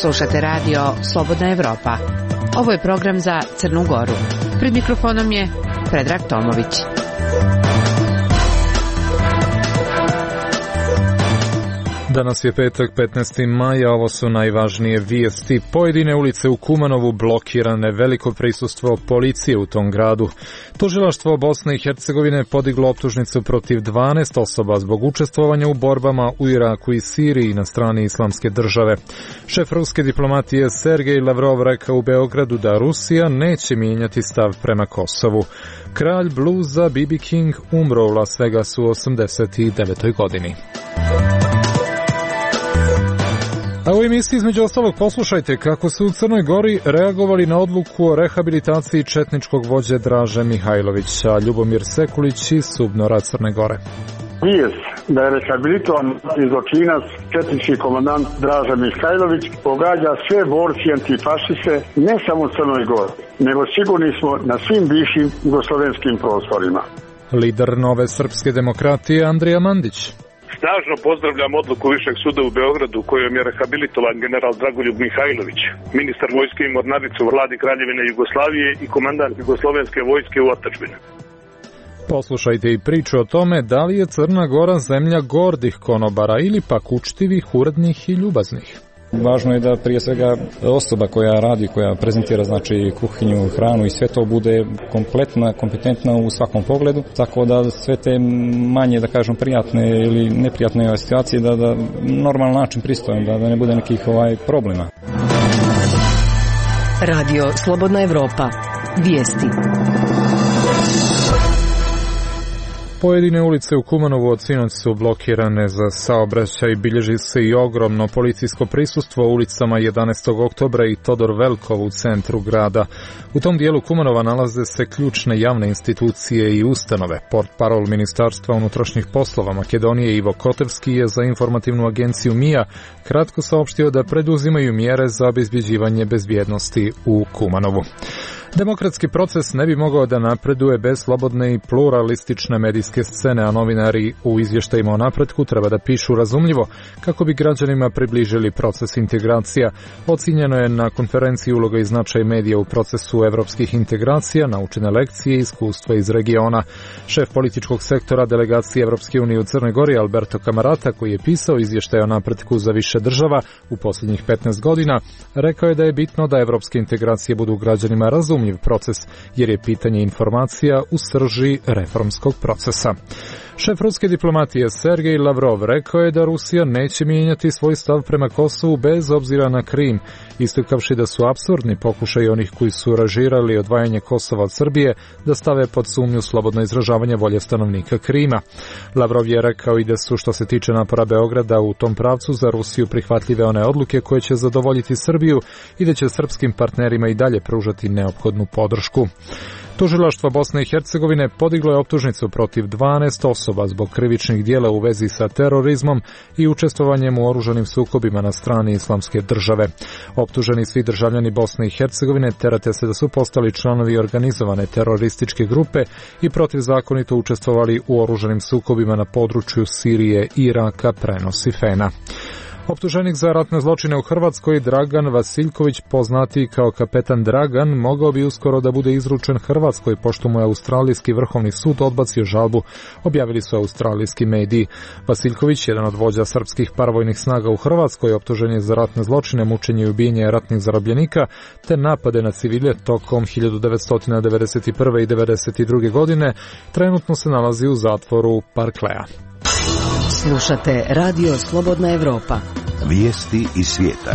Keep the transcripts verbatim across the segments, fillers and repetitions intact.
Slušate radio Slobodna Evropa. Ovo je program za Crnu Goru. Pred mikrofonom je Predrag Tomović. Danas je petak, petnaesti maj, a ovo su najvažnije vijesti. Pojedine ulice u Kumanovu blokirane, veliko prisustvo policije u tom gradu. Tužilaštvo Bosne i Hercegovine podiglo optužnicu protiv dvanaest osoba zbog učestvovanja u borbama u Iraku i Siriji na strani Islamske države. Šef ruske diplomatije Sergej Lavrov rekao u Beogradu da Rusija neće mijenjati stav prema Kosovu. Kralj bluza B B King umro u Las Vegasu u osamdeset devetoj godini. A u emisiji između ostalog poslušajte kako su u Crnoj Gori reagovali na odluku o rehabilitaciji četničkog vođe Draže Mihajlovića. Ljubomir Sekulić iz Subnora, Crne Gore. Vijest da je rehabilitovan zločinac četnički komandant Draža Mihajlović pogađa sve borci antifašiste ne samo u Crnoj Gori, nego sigurni smo na svim bivšim jugoslovenskim prostorima. Lider Nove srpske demokratije Andrija Mandić. Snažno pozdravljam odluku Višeg suda u Beogradu kojom je rehabilitovan general Dragoljub Mihajlović, ministar vojske i mornarice u vladi Kraljevine Jugoslavije i komandant Jugoslovenske vojske u otadžbini. Poslušajte i priču o tome da li je Crna Gora zemlja gordih konobara ili pak učtivih, urednih i ljubaznih. Važno je da prije svega osoba koja radi, koja prezentira znači kuhinju, hranu i sve to bude kompletna, kompetentna u svakom pogledu, tako da sve te manje, da kažem, prijatne ili neprijatne situacije da da normalan način pristojan, da, da ne bude nekih ovaj problema. Radio Slobodna Evropa. Vijesti. Pojedine ulice u Kumanovu od sinoć su blokirane za saobraćaj, bilježi se i ogromno policijsko prisustvo u ulicama jedanaestog oktobra i Todor Velkov u centru grada. U tom dijelu Kumanova nalaze se ključne javne institucije i ustanove. Portparol Ministarstva unutrašnjih poslova Makedonije Ivo Kotevski je za informativnu agenciju M I A kratko saopštio da preduzimaju mjere za obezbjeđivanje bezbjednosti u Kumanovu. Demokratski proces ne bi mogao da napreduje bez slobodne i pluralistične medijske scene, a novinari u izvještajima o napretku treba da pišu razumljivo kako bi građanima približili proces integracija. Ocijenjeno je na konferenciji uloga i značaj medija u procesu evropskih integracija, naučene lekcije i iskustva iz regiona. Šef političkog sektora delegacije Evropske unije u Crnoj Gori Alberto Camarata, koji je pisao izvještaj o napretku za više država u posljednjih petnaest godina, rekao je da je bitno da evropske integracije budu građanima razumljive proces, jer je pitanje informacija u srži reformskog procesa. Šef ruske diplomatije Sergej Lavrov rekao je da Rusija neće mijenjati svoj stav prema Kosovu bez obzira na Krim, istakavši da su apsurdni pokušaj onih koji su ražirali odvajanje Kosova od Srbije da stave pod sumnju slobodno izražavanje volje stanovnika Krima. Lavrov je rekao i da su, što se tiče napora Beograda u tom pravcu, za Rusiju prihvatljive one odluke koje će zadovoljiti Srbiju i da će srpskim partnerima i dalje pružati neophodnu podršku. Tužilaštvo Bosne i Hercegovine podiglo je optužnicu protiv dvanaest osoba zbog krivičnih dijela u vezi sa terorizmom i učestvovanjem u oružanim sukobima na strani Islamske države. Optuženi svi državljani Bosne i Hercegovine terate se da su postali članovi organizovane terorističke grupe i protivzakonito učestvovali u oružanim sukobima na području Sirije, Iraka, prenosi F E N A. Optuženik za ratne zločine u Hrvatskoj Dragan Vasiljković, poznati kao kapetan Dragan, mogao bi uskoro da bude izručen Hrvatskoj, pošto mu je Australijski vrhovni sud odbacio žalbu, objavili su australijski mediji. Vasiljković, jedan od vođa srpskih paravojnih snaga u Hrvatskoj, optužen je za ratne zločine, mučenje i ubijenje ratnih zarobljenika, te napade na civile tokom hiljadu devetsto devedeset prve i devedeset druge godine, trenutno se nalazi u zatvoru Parklea. Slušate Radio Slobodna Evropa. Vijesti iz svijeta.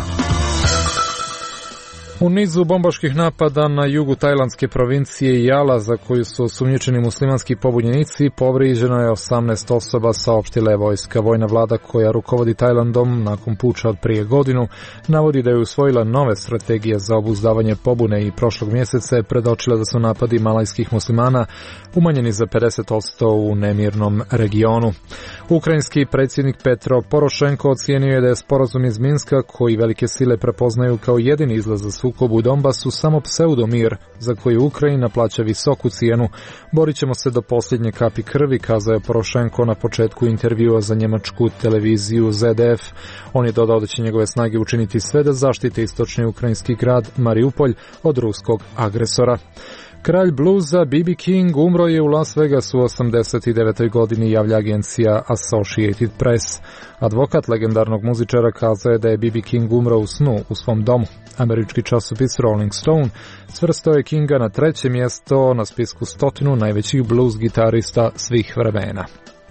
U nizu bombaških napada na jugu tajlandske provincije Jala, za koju su osumnjičeni muslimanski pobunjenici, povrijeđeno je osamnaest osoba, saopštila je vojska. Vojna vlada koja rukovodi Tajlandom nakon puča od prije godinu navodi da je usvojila nove strategije za obuzdavanje pobune i prošlog mjeseca je predočila da su napadi malajskih muslimana umanjeni za pedeset posto u nemirnom regionu. Ukrajinski predsjednik Petro Porošenko ocijenio je da je sporazum iz Minska, koji velike sile prepoznaju kao jedini izlaz za sukob u Donbasu samo pseudomir, za koji Ukrajina plaća visoku cijenu. Borit ćemo se do posljednje kapi krvi, kazao je Porošenko na početku intervjua za njemačku televiziju Z D F. On je dodao da će njegove snage učiniti sve da zaštite istočni ukrajinski grad Mariupolj od ruskog agresora. Kralj bluza B B King umro je u Las Vegasu u osamdeset devetoj godini, javlja agencija Associated Press. Advokat legendarnog muzičara kazao je da je B B King umro u snu u svom domu. Američki časopis Rolling Stone svrstao je Kinga na treće mjesto na spisku stotinu najvećih blues gitarista svih vremena.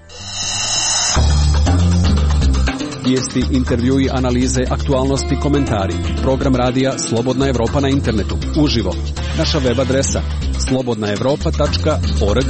Vijesti, intervjui, analize, aktualnosti, komentari. Program radija Slobodna Evropa na internetu. Uživo. Naša web adresa slobodna evropa tačka org.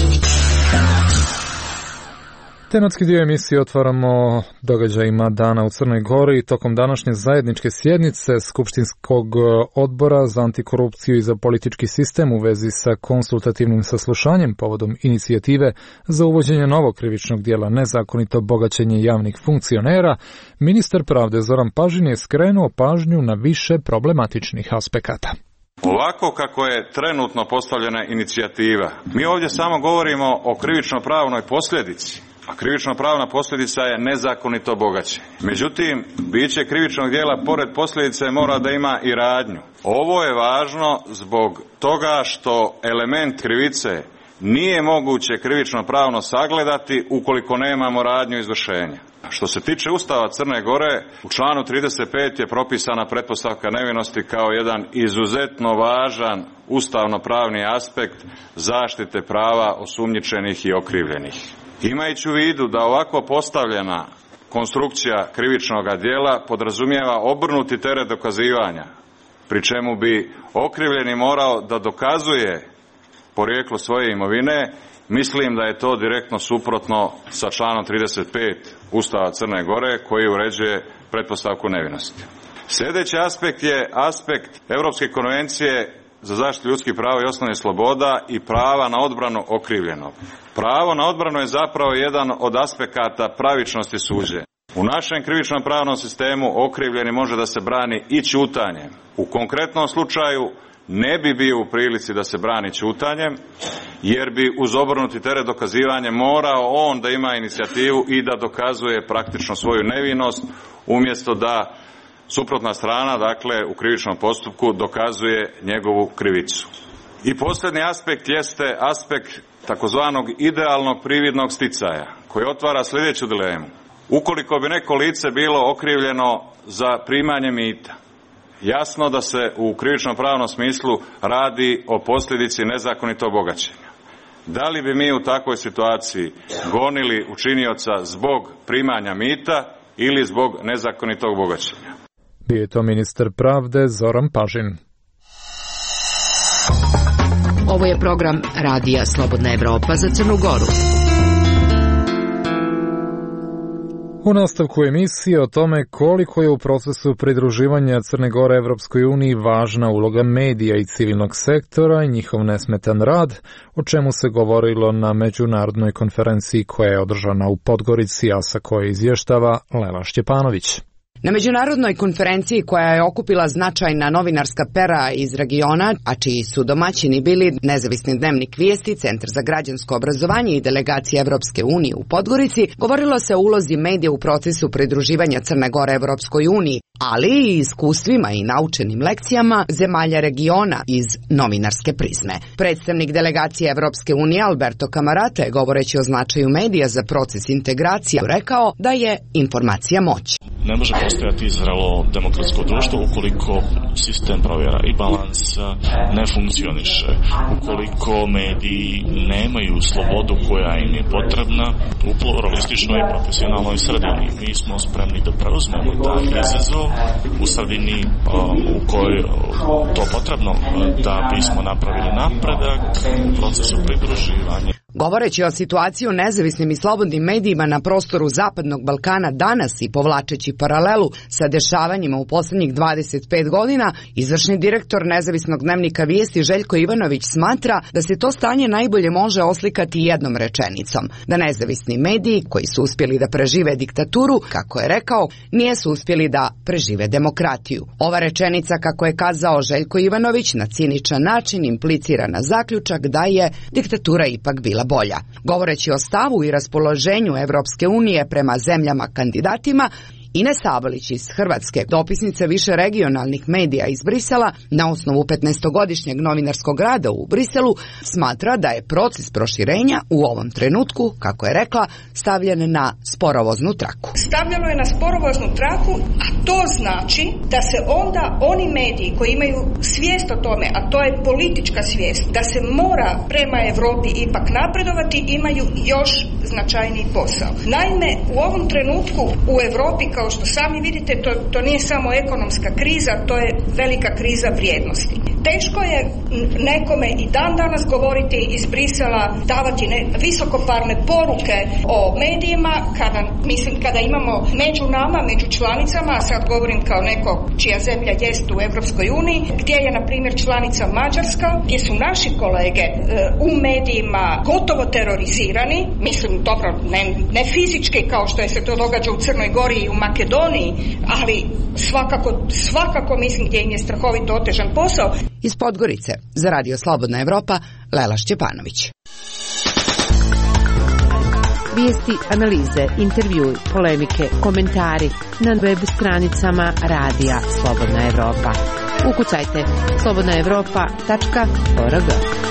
Tematski dio emisije otvaramo događajima dana u Crnoj Gori. Tokom današnje zajedničke sjednice Skupštinskog odbora za antikorupciju i za politički sistem u vezi sa konsultativnim saslušanjem povodom inicijative za uvođenje novog krivičnog dijela nezakonito bogaćenje javnih funkcionera, ministar pravde Zoran Pažin je skrenuo pažnju na više problematičnih aspekata. Ovako kako je trenutno postavljena inicijativa, mi ovdje samo govorimo o krivično-pravnoj posljedici. A krivično-pravna posljedica je nezakonito bogaćenje. Međutim, biće krivičnog djela pored posljedice mora da ima i radnju. Ovo je važno zbog toga što element krivice nije moguće krivično-pravno sagledati ukoliko nemamo radnju izvršenja. Što se tiče Ustava Crne Gore, u članu trideset pet je propisana pretpostavka nevinosti kao jedan izuzetno važan ustavno-pravni aspekt zaštite prava osumnjičenih i okrivljenih. Imajući u vidu da ovako postavljena konstrukcija krivičnog djela podrazumijeva obrnuti teret dokazivanja, pri čemu bi okrivljeni morao da dokazuje porijeklo svoje imovine, mislim da je to direktno suprotno sa članom trideset pet Ustava Crne Gore koji uređuje pretpostavku nevinosti. Sljedeći aspekt je aspekt Europske konvencije za zaštitu ljudskih prava i osnovnih sloboda i prava na odbranu okrivljenog. Pravo na odbranu je zapravo jedan od aspekata pravičnosti suđenja. U našem krivičnom pravnom sistemu okrivljeni može da se brani i ćutanjem. U konkretnom slučaju ne bi bio u prilici da se brani ćutanjem, jer bi uz obrnuti teret dokazivanja morao on da ima inicijativu i da dokazuje praktično svoju nevinost, umjesto da suprotna strana, dakle u krivičnom postupku, dokazuje njegovu krivicu. I posljednji aspekt jeste aspekt takozvanog idealnog prividnog sticaja, koji otvara sljedeću dilemu. Ukoliko bi neko lice bilo okrivljeno za primanje mita, jasno da se u krivičnom pravnom smislu radi o posljedici nezakonitog bogaćenja. Da li bi mi u takvoj situaciji gonili učinioca zbog primanja mita ili zbog nezakonitog bogaćenja? Bio je to ministar pravde Zoran Pažin. Ovo je program radija Slobodna Evropa za Crnu Goru. U nastavku emisije o tome koliko je u procesu pridruživanja Crne Gore Evropskoj uniji važna uloga medija i civilnog sektora i njihov nesmetan rad, o čemu se govorilo na međunarodnoj konferenciji koja je održana u Podgorici, a sa koje izvještava Lela Šćepanović. Na međunarodnoj konferenciji koja je okupila značajna novinarska pera iz regiona, a čiji su domaćini bili Nezavisni dnevnik Vijesti, Centar za građansko obrazovanje i delegacija Evropske unije u Podgorici, govorilo se o ulozi medija u procesu pridruživanja Crne Gore Evropskoj uniji, ali i iskustvima i naučenim lekcijama zemalja regiona iz novinarske prizme. Predstavnik delegacije Evropske unije Alberto Camarata je, govoreći o značaju medija za proces integracije, rekao da je informacija moć. Ne može postojati zrelo demokratsko društvo ukoliko sistem provjera i balansa ne funkcioniše, ukoliko mediji nemaju slobodu koja im je potrebna u pluralističnoj i profesionalnoj sredini. Mi smo spremni da preuzmemo taj izazov u sredini u kojoj to potrebno da bismo napravili napredak u procesu pridruživanja. Govoreći o situaciji u nezavisnim i slobodnim medijima na prostoru Zapadnog Balkana danas i povlačeći paralelu sa dešavanjima u poslednjih dvadeset pet godina, izvršni direktor nezavisnog dnevnika Vijesti Željko Ivanović smatra da se to stanje najbolje može oslikati jednom rečenicom, da nezavisni mediji koji su uspjeli da prežive diktaturu, kako je rekao, nijesu uspjeli da prežive demokratiju. Ova rečenica, kako je kazao Željko Ivanović, na ciničan način implicira na zaključak da je diktatura ipak bila bolja. Govoreći o stavu i raspoloženju Evropske unije prema zemljama kandidatima, Ines Sabolić iz Hrvatske, dopisnica više regionalnih medija iz Brisela, na osnovu petnaestogodišnjeg novinarskog rada u Briselu, smatra da je proces proširenja u ovom trenutku, kako je rekla, stavljen na sporovoznu traku. Stavljeno je na sporovoznu traku, a to znači da se onda oni mediji koji imaju svijest o tome, a to je politička svijest, da se mora prema Europi ipak napredovati, imaju još značajniji posao. Naime, u ovom trenutku u Europi, kao što sami vidite, to, to nije samo ekonomska kriza, to je velika kriza vrijednosti. Teško je nekome i dan danas govoriti iz Brisela, davati ne, visokoparne poruke o medijima, kada, mislim, kada imamo među nama, među članicama, a sad govorim kao neko čija zemlja jest u Evropskoj uniji, gdje je, na primjer, članica Mađarska, gdje su naši kolege e, u medijima gotovo terorizirani, mislim, dobro, ne, ne fizički kao što je se to događa u Crnoj Gori i u Makedoniji, ali svakako, svakako mislim gdje im je strahovito otežan posao. Iz Podgorice, za Radio Slobodna Evropa, Lela Šćepanović. Vijesti, analize, intervjui, polemike, komentari na web stranicama Radija Slobodna Evropa. Ukucajte slobodna evropa tačka org.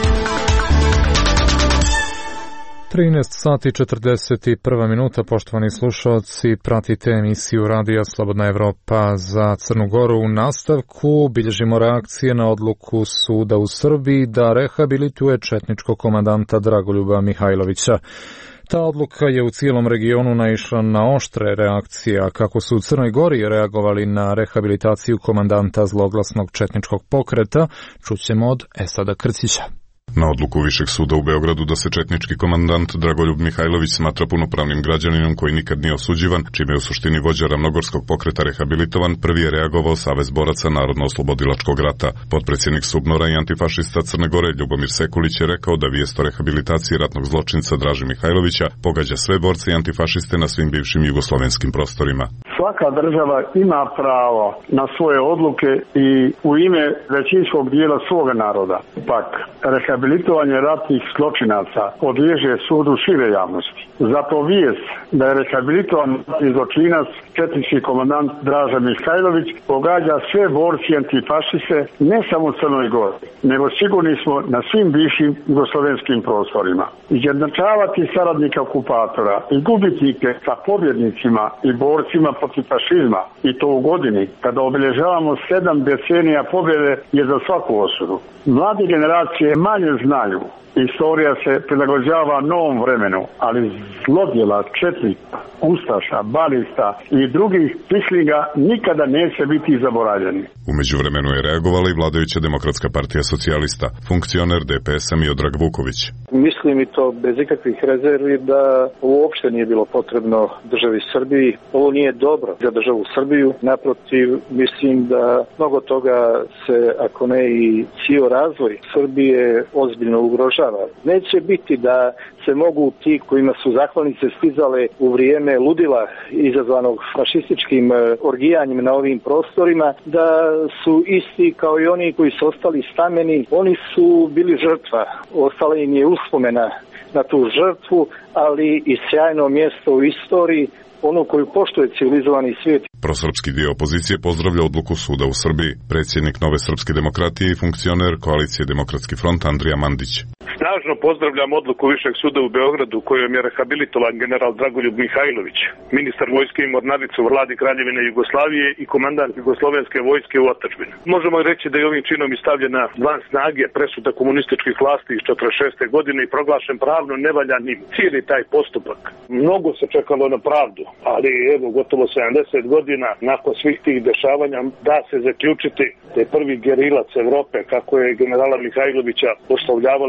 trinaest sati četrdeset jedna minuta, poštovani slušalci, pratite emisiju Radija Slobodna Evropa za Crnu Goru. U nastavku bilježimo reakcije na odluku suda u Srbiji da rehabilituje četničkog komandanta Dragoljuba Mihajlovića. Ta odluka je u cijelom regionu naišla na oštre reakcije, a kako su u Crnoj Gori reagovali na rehabilitaciju komandanta zloglasnog četničkog pokreta, čućemo od Esada Krcića. Na odluku Višeg suda u Beogradu da se četnički komandant Dragoljub Mihajlović smatra punopravnim građaninom koji nikad nije osuđivan, čime je u suštini vođa ravnogorskog pokreta rehabilitovan, prvi je reagovao Savez boraca Narodno-oslobodilačkog rata. Potpredsjednik Subnora i antifašista Crne Gore Ljubomir Sekulić je rekao da vijest o rehabilitaciji ratnog zločinca Draže Mihajlovića pogađa sve borce i antifašiste na svim bivšim jugoslovenskim prostorima. Svaka država ima pravo na svoje odluke i u ime većinskog dijela svoga naroda. Pak, rehabilitovanje ratnih zločinaca podliježe sudu šire javnosti. Zato vijest da je rehabilitovan ratni zločinac četnički komandant Draža Mihajlović pogađa sve borci i antifašiste ne samo u Crnoj Gori, nego sigurni smo na svim bivšim jugoslovenskim prostorima. Izjednačavati saradnika okupatora i gubitnike sa pobjednicima i borcima protiv fašizma, i to u godini kada obilježavamo sedam decenija pobjede, je za svaku osudu. Mlade generacije manje znaju. Istorija se prilagođava novom vremenu, ali zlodjela četnika, ustaša, balista i drugih pislinga nikada neće biti zaboravljeni. U međuvremenu je reagovala i vladajuća Demokratska partija socijalista, funkcioner D P S-a Miodrag Vuković. Mislim i to bez ikakvih rezervi da uopšte nije bilo potrebno državi Srbiji. Ovo nije dobro za državu Srbiju. Naprotiv, mislim da mnogo toga se, ako ne i cijel razvoj Srbije, ozbiljno ugrožava. Neće biti da se mogu ti kojima su zahvalnice stizale u vrijeme ludila izazvanog fašističkim orgijanjem na ovim prostorima, da su isti kao i oni koji su ostali stameni. Oni su bili žrtva, ostala im je uspomena na tu žrtvu, ali i sjajno mjesto u istoriji, ono koju poštuje civilizovani svijet. Prosrpski dio opozicije pozdravlja odluku suda u Srbiji. Predsjednik Nove srpske demokratije i funkcioner koalicije Demokratski front Andrija Mandić. Snažno pozdravljam odluku Višeg suda u Beogradu kojom je rehabilitovan general Dragoljub Mihajlović, ministar vojske i mornarice u vladi Kraljevine Jugoslavije i komandant Jugoslovenske vojske u otadžbini. Možemo reći da je ovim činom stavljena van snage presuda komunističkih vlasti iz četrdeset šeste godine i proglašen pravno nevaljanim cijeli taj postupak. Mnogo se čekalo na pravdu, ali evo gotovo sedamdeset godina nakon svih tih dešavanja da se zaključiti da je prvi gerilac Evrope, kako je generala Mihajlovića oslovljavala tada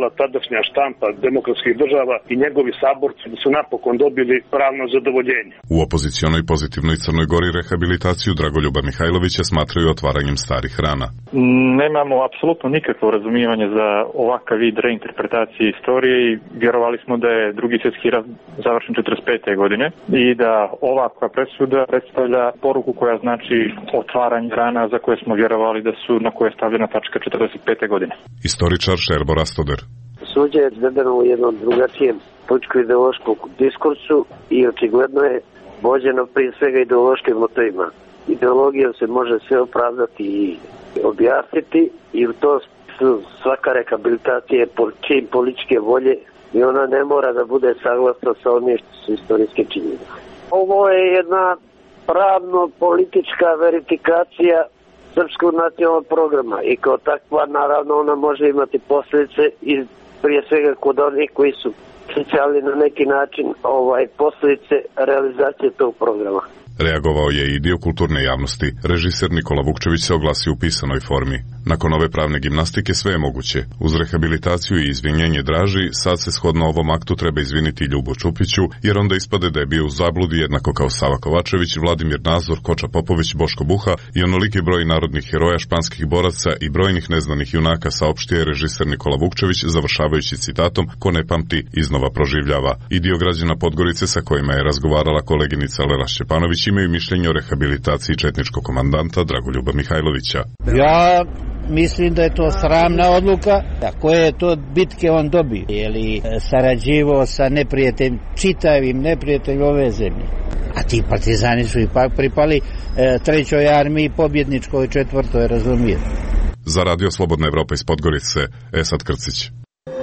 tadašnja štampa demokratskih država i njegovi saborci da su napokon dobili pravno zadovoljenje. U opozicionoj pozitivnoj Crnoj Gori rehabilitaciju Dragoljuba Mihajlovića smatraju otvaranjem starih rana. Nemamo apsolutno nikakvo razumijevanje za ovakav vid reinterpretacije istorije i vjerovali smo da je drugi svjetski rat završen četrdeset pete godine i da ovakva presuda predstavlja poruku koja znači otvaranje rana za koje smo vjerovali da su na koje je stavljena tačka četrdeset pete godine. Istoričar Šerbo Rastoder. Suđe je izvedeno u jednom drugačijem političko-ideološkom diskursu i očigledno je vođeno prije svega ideološkim motivima. Ideologijom se može sve opravdati i objasniti i u to svaka rehabilitacija je čin političke volje i ona ne mora da bude saglasna sa onim što su istorijske činjenice. Ovo je jedna pravno-politička verifikacija srpskog nacionalnog programa i kao takva naravno ona može imati posljedice i prije svega kod onih koji su socijalni na neki način ovaj posljedice realizacije tog programa. Reagovao je i dio kulturne javnosti. Režiser Nikola Vukčević se oglasio u pisanoj formi. Nakon ove pravne gimnastike sve je moguće. Uz rehabilitaciju i izvinjenje Draži, sad se shodno ovom aktu treba izviniti Ljubo Čupiću, jer onda ispade da je bio u zabludi jednako kao Sava Kovačević, Vladimir Nazor, Koča Popović, Boško Buha i onoliki broj narodnih heroja, španskih boraca i brojnih neznanih junaka, saopštio je režiser Nikola Vukčević, završavajući citatom: "Ko ne pamti, iznova proživljava." I dio građana Podgorice sa kojima je razgovarala koleginica Lela Šćepanović imaju mišljenje o rehabilitaciji četničkog komandanta Dragoljuba Mihajlovića. Ja mislim da je to sramna odluka. A koje je to bitke on dobio? Je li sarađivao sa neprijateljem, čitavim neprijateljem ove zemlje? A ti partizani su ipak pripali e, trećoj armiji, pobjedničkoj četvrtoj, razumije. Za Radio Slobodna Evropa iz Podgorice, Esad Krcić.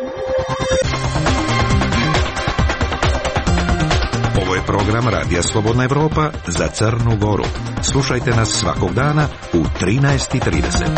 Ovo je program Radija Slobodna Evropa za Crnu Goru. Slušajte nas svakog dana u trinaest i trideset.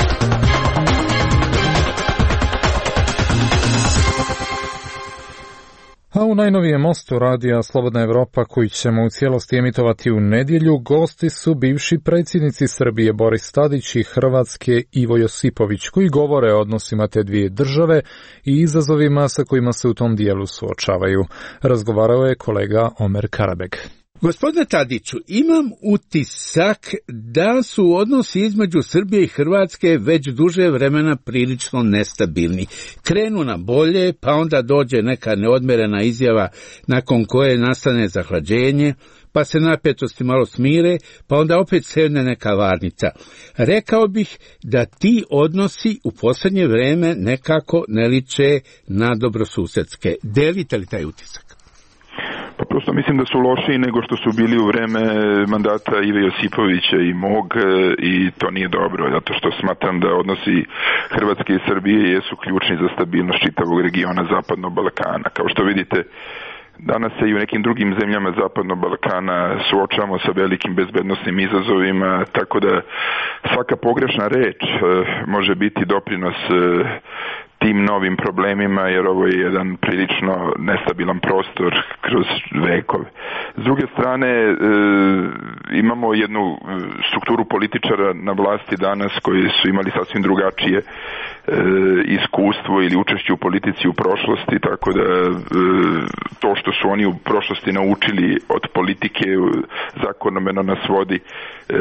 A u najnovijem mostu Radija Slobodna Evropa, koji ćemo u cijelosti emitovati u nedjelju, gosti su bivši predsjednici Srbije Boris Tadić i Hrvatske Ivo Josipović, koji govore o odnosima te dvije države i izazovima sa kojima se u tom dijelu suočavaju. Razgovarao je kolega Omer Karabeg. Gospodine Tadiću, imam utisak da su odnosi između Srbije i Hrvatske već duže vremena prilično nestabilni. Krenu na bolje, pa onda dođe neka neodmerena izjava nakon koje nastane zahlađenje, pa se napetosti malo smire, pa onda opet sedne neka varnica. Rekao bih da ti odnosi u posljednje vrijeme nekako ne liče na dobrosusedske. Delite li taj utisak? Pa prosto mislim da su lošiji nego što su bili u vreme mandata Ive Josipovića i mog, i to nije dobro, zato što smatram da odnosi Hrvatske i Srbije jesu ključni za stabilnost čitavog regiona Zapadnog Balkana. Kao što vidite, danas se i u nekim drugim zemljama Zapadnog Balkana suočavamo sa velikim bezbednosnim izazovima, tako da svaka pogrešna reč može biti doprinos tim novim problemima, jer ovo je jedan prilično nestabilan prostor kroz vekove. S druge strane, e, imamo jednu strukturu političara na vlasti danas koji su imali sasvim drugačije e, iskustvo ili učešće u politici u prošlosti, tako da e, to što su oni u prošlosti naučili od politike zakonomeno nas vodi e,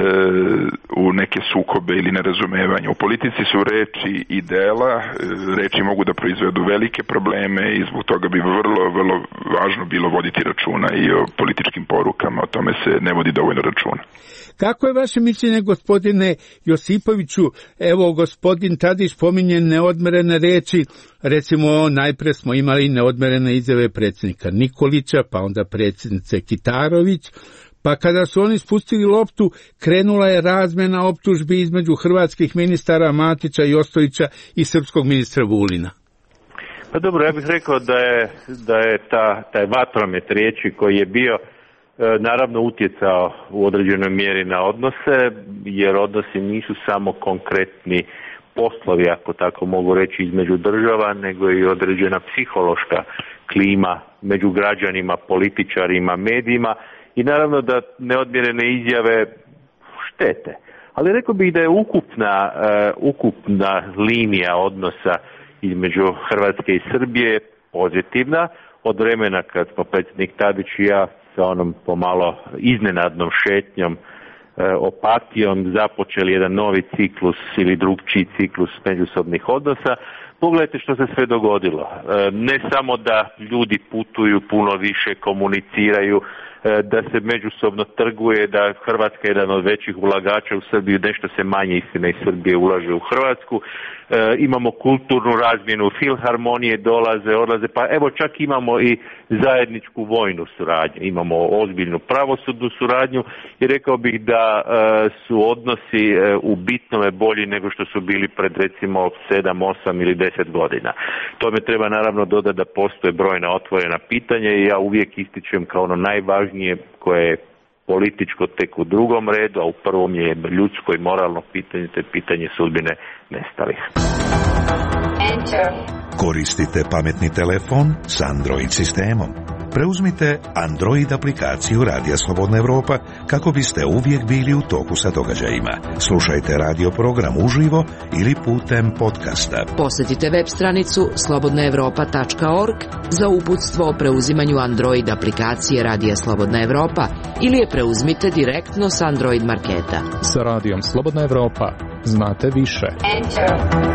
u neke sukobe ili nerazumevanje. U politici su reči i dela, reči reči mogu da proizvedu velike probleme i zbog toga bi vrlo, vrlo važno bilo voditi računa i o političkim porukama, o tome se ne vodi dovoljno računa. Kako je vaše mišljenje, gospodine Josipoviću? Evo, gospodin Tadić pominje neodmerene reči, recimo najpre smo imali neodmerene izjave predsjednika Nikolića, pa onda predsjednice Kitarović, pa kada su oni spustili loptu, krenula je razmjena optužbi između hrvatskih ministara Matića i Ostojića i srpskog ministra Vulina. Pa dobro, ja bih rekao da je, da je ta, taj vatromet riječi koji je bio e, naravno utjecao u određenoj mjeri na odnose, jer odnosi nisu samo konkretni poslovi, ako tako mogu reći, između država, nego i određena psihološka klima među građanima, političarima, medijima. I naravno da neodmjerene izjave štete. Ali rekao bih da je ukupna, uh, ukupna linija odnosa između Hrvatske i Srbije pozitivna. Od vremena kad smo predsjednik Tadić i ja sa onom pomalo iznenadnom šetnjom, opatijom započeli jedan novi ciklus ili drugčiji ciklus međusobnih odnosa. Pogledajte što se sve dogodilo. Ne samo da ljudi putuju, puno više komuniciraju, da se međusobno trguje, da Hrvatska je jedan od većih ulagača u Srbiju, nešto se manje istina iz Srbije ulaže u Hrvatsku. E, imamo kulturnu razmjenu, filharmonije dolaze, odlaze, pa evo čak imamo i zajedničku vojnu suradnju, imamo ozbiljnu pravosudnu suradnju i rekao bih da e, su odnosi e, u bitnome bolji nego što su bili pred recimo sedam, osam ili deset godina. Tome treba naravno dodati da postoje brojna otvorena pitanja i ja uvijek ističem kao ono najvažnije koje je političko tek u drugom redu, a u prvom je ljudsko i moralno pitanje, te pitanje sudbine nestalih. Koristite pametni telefon s Android sistemom. Preuzmite Android aplikaciju Radija Slobodna Evropa kako biste uvijek bili u toku sa događajima. Slušajte radio program uživo ili putem podcasta. Posjetite web stranicu slobodna evropa tačka org za uputstvo o preuzimanju Android aplikacije Radija Slobodna Evropa ili je preuzmite direktno s Android marketa. Sa Radijom Slobodna Evropa znate više. Enter.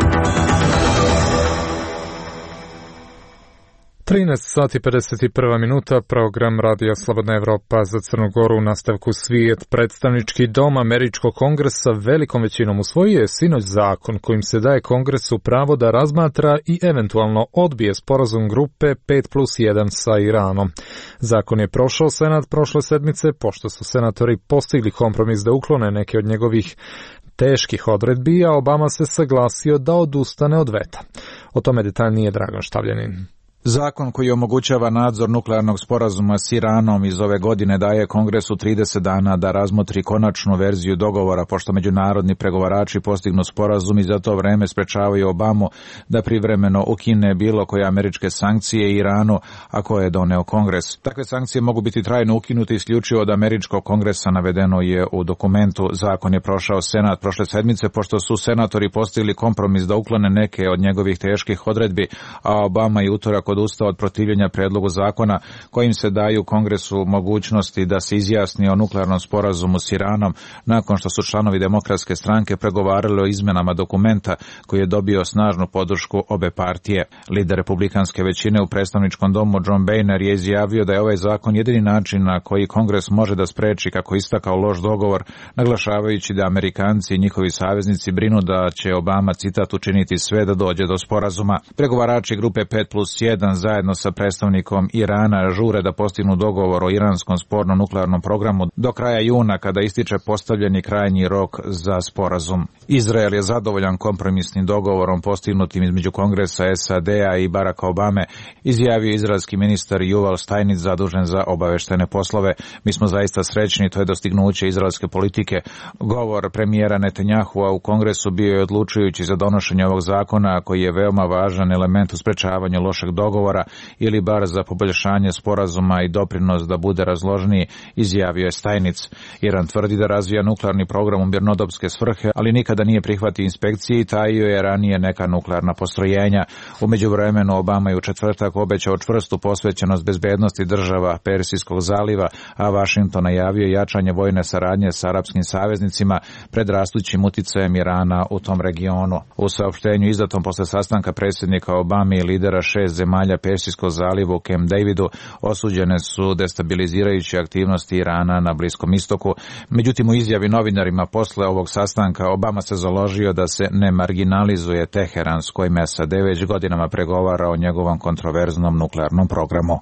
trinaest sati pedeset jedna minuta, program Radija Slobodna Evropa za Crnu Goru u nastavku Svijet. Predstavnički dom Američkog kongresa velikom većinom usvojio je sinoć zakon kojim se daje kongresu pravo da razmatra i eventualno odbije sporazum grupe pet plus jedan sa Iranom. Zakon je prošao Senat prošle sedmice, pošto su senatori postigli kompromis da uklone neke od njegovih teških odredbi, a Obama se saglasio da odustane od veta. O tome detaljnije Dragan Štavljanin. Zakon koji omogućava nadzor nuklearnog sporazuma s Iranom iz ove godine daje Kongresu trideset dana da razmotri konačnu verziju dogovora, pošto međunarodni pregovarači postignu sporazum i za to vreme sprečavaju Obamu da privremeno ukine bilo koje američke sankcije Iranu, a koje je doneo Kongres. Takve sankcije mogu biti trajno ukinute isključivo od američkog kongresa, navedeno je u dokumentu. Zakon je prošao Senat prošle sedmice, pošto su senatori postigli kompromis da uklone neke od njegovih teških odredbi, a Obama je utorak odustao od protivljenja predlogu zakona kojim se daju Kongresu mogućnosti da se izjasni o nuklearnom sporazumu s Iranom nakon što su članovi Demokratske stranke pregovarali o izmenama dokumenta koji je dobio snažnu podršku obe partije. Lider republikanske većine u predstavničkom domu John Boehner je izjavio da je ovaj zakon jedini način na koji Kongres može da spreči, kako istakao, loš dogovor, naglašavajući da Amerikanci i njihovi saveznici brinu da će Obama, citat, učiniti sve da dođe do sporazuma. Pregovarači grupe pet plus jedan zajedno sa predstavnikom Irana žure da postignu dogovor o iranskom spornom nuklearnom programu do kraja juna, kada ističe postavljeni krajnji rok za sporazum. Izrael je zadovoljan kompromisnim dogovorom postignutim između Kongresa S A D-a i Baracka Obame, izjavio izraelski ministar Yuval Steinitz zadužen za obaveštene poslove. Mi smo zaista srećni, to je dostignuće izraelske politike. Govor premijera Netanjahua u Kongresu bio je odlučujući za donošenje ovog zakona, koji je veoma važan element u sprečavanju lošeg dogovora ili bar za poboljšanje sporazuma i doprinos da bude razložniji, izjavio je Steinitz. Iran tvrdi da razvija nuklearni program u mirnodopske svrhe, ali nikada nije prihvatio inspekcije i tajio je ranije neka nuklearna postrojenja. U međuvremenu Obama je u četvrtak obećao čvrstu posvećenost bezbednosti država Persijskog zaliva, a Washington najavio jačanje vojne saradnje sa arapskim saveznicima pred rastućim uticajem Irana u tom regionu. U saopštenju izdatom posle sastanka predsjednika Obame i lidera šest zemalja Persijskog zaliva u Camp Davidu osuđene su destabilizirajuće aktivnosti Irana na Bliskom istoku. Međutim, u izjavi novinarima posle ovog sastanka Obama se založio da se ne marginalizuje Teheran, s kojim S A D već godinama pregovara o njegovom kontroverznom nuklearnom programu.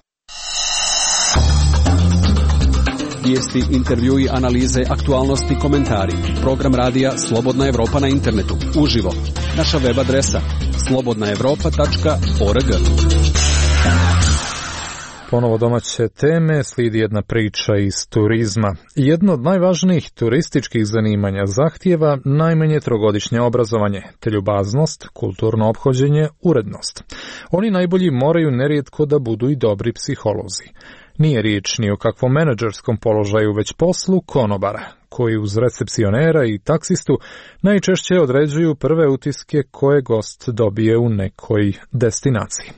Vijesti, intervjui, analize, aktualnosti, komentari. Program radija Slobodna Evropa na internetu. Uživo. Naša web adresa slobodna evropa tačka org. Ponovo domaće teme, slijedi jedna priča iz turizma. Jedno od najvažnijih turističkih zanimanja zahtijeva najmanje trogodišnje obrazovanje, te ljubaznost, kulturno ophođenje, urednost. Oni najbolji moraju nerijetko da budu i dobri psiholozi. Nije riječ ni o kakvom menadžerskom položaju, već poslu konobara, koji uz recepcionera i taksistu najčešće određuju prve utiske koje gost dobije u nekoj destinaciji.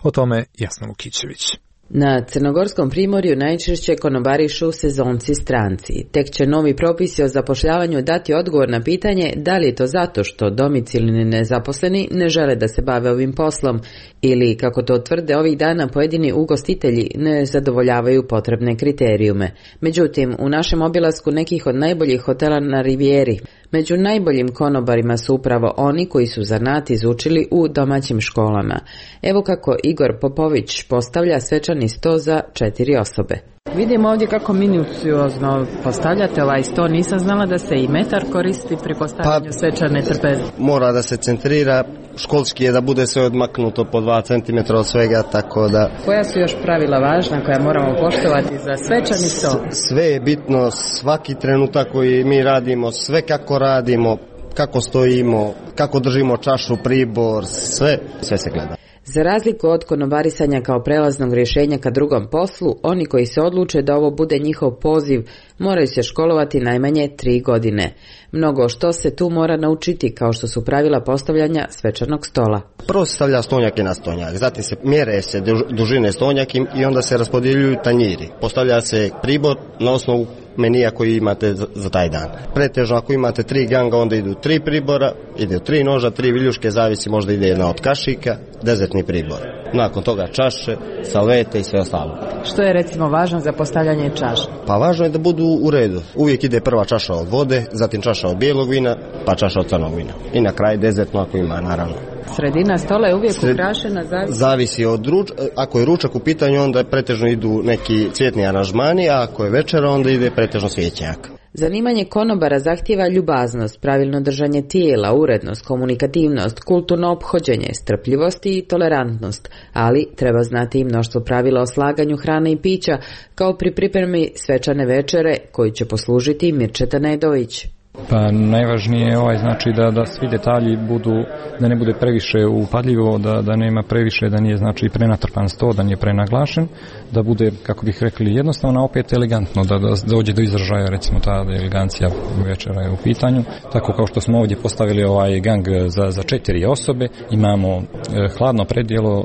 O tome Jasna Vukićević. Na Crnogorskom primorju najčešće konobarišu sezonci stranci. Tek će novi propisi o zapošljavanju dati odgovor na pitanje da li je to zato što domicilni nezaposleni ne žele da se bave ovim poslom ili, kako to tvrde ovih dana, pojedini ugostitelji ne zadovoljavaju potrebne kriterijume. Međutim, u našem obilasku nekih od najboljih hotela na Rivijeri, među najboljim konobarima su upravo oni koji su zanat izučili u domaćim školama. Evo kako Igor Popović postavlja svečani sto za četiri osobe. Vidim ovdje kako minuciozno postavljate ovaj sto. Nisam znala da se i metar koristi pri postavljanju pa, svečane trpeze. Mora da se centrira, školski je da bude sve odmaknuto po dva centimetra od svega, tako da... Koja su još pravila važna koja moramo poštovati za svečani sto? Sve je bitno, svaki trenutak koji mi radimo, sve kako radimo, kako stojimo, kako držimo čašu, pribor, sve, sve se gleda. Za razliku od konobarisanja kao prelaznog rješenja ka drugom poslu, oni koji se odluče da ovo bude njihov poziv moraju se školovati najmanje tri godine. Mnogo što se tu mora naučiti, kao što su pravila postavljanja svečanog stola. Prvo se stavlja stonjake na stonjak, zatim se mjere se dužine stonjaki i onda se raspodjeljuju tanjiri. Postavlja se pribor na osnovu menija koji imate za taj dan. Pretežno ako imate tri ganga, onda idu tri pribora, ide tri noža, tri viljuške, zavisi, možda ide jedna od kašika, dezetni pribor. Nakon toga čaše, salvete i sve ostalo. Što je recimo važno za postavljanje čaša? Pa važno je da budu u redu. Uvijek ide prva čaša od vode, zatim čaša od bijelog vina, pa čaša od crnog vina. I na kraju dezetno ako ima, naravno. Sredina stola je uvijek Sred... ukrašena, zavisi? Zavisi od ruč... Ako je ručak u pitanju, onda pretežno idu neki cvjetni aranžmani, a ako je večera, onda ide pretežno svijećak. Zanimanje konobara zahtijeva ljubaznost, pravilno držanje tijela, urednost, komunikativnost, kulturno ophođenje, strpljivost i tolerantnost, ali treba znati i mnoštvo pravila o slaganju hrane i pića, kao pri pripremi svečane večere koju će poslužiti Mirčeta Nedović. Pa najvažnije je ovaj znači da da svi detalji budu, da ne bude previše upadljivo, da da nema previše, da nije znači prenatrpan sto, da nije prenaglašen, da bude, kako bih rekli, jednostavno, opet elegantno, da, da dođe do izražaja recimo ta elegancija večera je u pitanju. Tako kao što smo ovdje postavili ovaj gang za za četiri osobe, imamo eh, hladno predjelo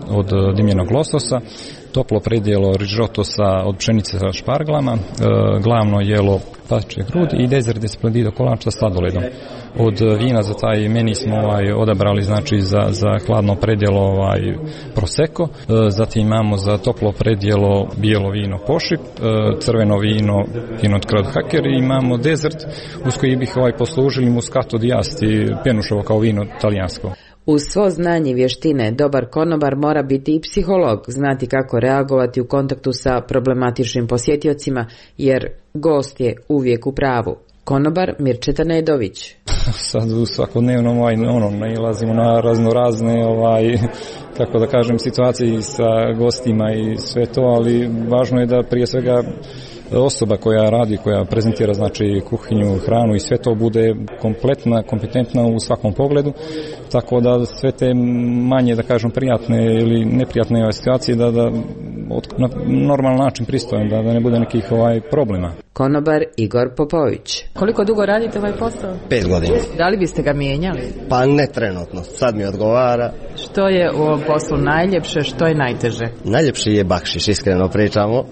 od dimljenog lososa, toplo predjelo rižoto sa od pšenice sa šparglama, e, glavno jelo pašče grudi i dezert esplodido kolač sa sladoledom. Od vina za taj meni smo ovaj odabrali znači za za hladno predjelo ovaj prosecco, e, zatim imamo za toplo predjelo bijelo vino pošip, e, crveno vino Pinot Krodhaker i imamo dezert uz koji bih ovaj poslužili Muscato di Asti, Penušovo kao vino talijansko. Uz svo znanje i vještine, dobar konobar mora biti i psiholog, znati kako reagovati u kontaktu sa problematičnim posjetiocima, jer gost je uvijek u pravu. Konobar Mirčeta Nedović. Sad u svakodnevnom ovaj, ono, nailazimo na razno razne ovaj, kako da kažem, situacije sa gostima i sve to, ali važno je da prije svega osoba koja radi, koja prezentira znači kuhinju, hranu i sve to bude kompletna, kompetentna u svakom pogledu, tako da sve te manje, da kažem, prijatne ili neprijatne situacije da, da na normalan način pristojem, da, da ne bude nekih ovaj problema. Konobar Igor Popović. Koliko dugo radite ovaj posao? Pet godina. Da li biste ga mijenjali? Pa ne trenutno, sad mi odgovara. Što je u ovom poslu najljepše, što je najteže? Najljepši je bakšiš, iskreno pričamo,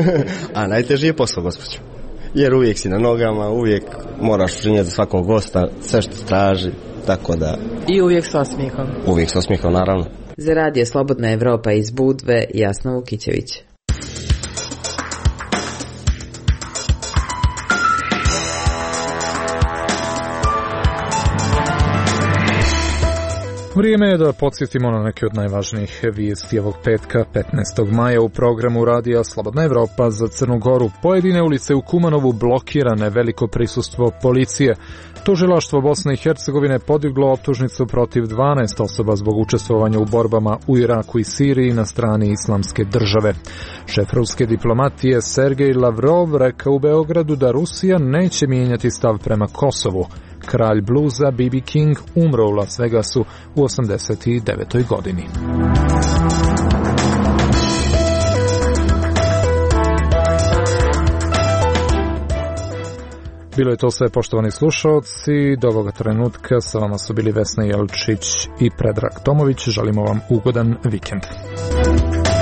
a najteži je posao, gospođo. Jer uvijek si na nogama, uvijek moraš učinjeti svakog gosta, sve što traži, tako da... I uvijek s osmihom? Uvijek s osmihom, naravno. Za radio Slobodna Evropa iz Budve, Jasna Vukićević. Vrijeme je da podsjetimo na neke od najvažnijih vijesti ovog petka, petnaestog maja u programu radija Slobodna Evropa za Crnu Goru. Pojedine ulice u Kumanovu blokirane, veliko prisustvo policije. Tužilaštvo Bosne i Hercegovine podiglo optužnicu protiv dvanaest osoba zbog učestvovanja u borbama u Iraku i Siriji na strani Islamske države. Šef ruske diplomatije Sergej Lavrov rekao u Beogradu da Rusija neće mijenjati stav prema Kosovu. Kralj bluza B B King umro u Las Vegasu u osamdeset devetoj godini. Bilo je to sve, poštovani slušaoci. Do ovoga trenutka sa vama su bili Vesna Jelčić i Predrag Tomović. Želimo vam ugodan vikend.